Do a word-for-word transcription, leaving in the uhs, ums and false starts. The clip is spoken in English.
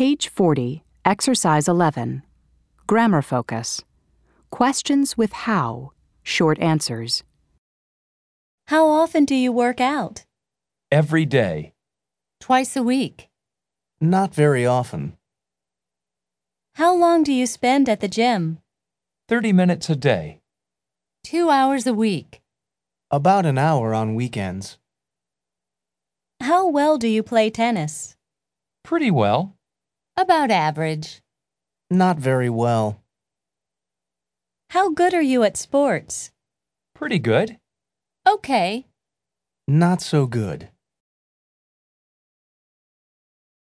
Page forty, Exercise eleven. Grammar focus. Questions with how, short answers. How often do you work out? Every day. Twice a week. Not very often. How long do you spend at the gym? thirty minutes a day. Two hours a week. About an hour on weekends. How well do you play tennis? Pretty well. About average. Not very well. How good are you at sports? Pretty good. Okay. Not so good.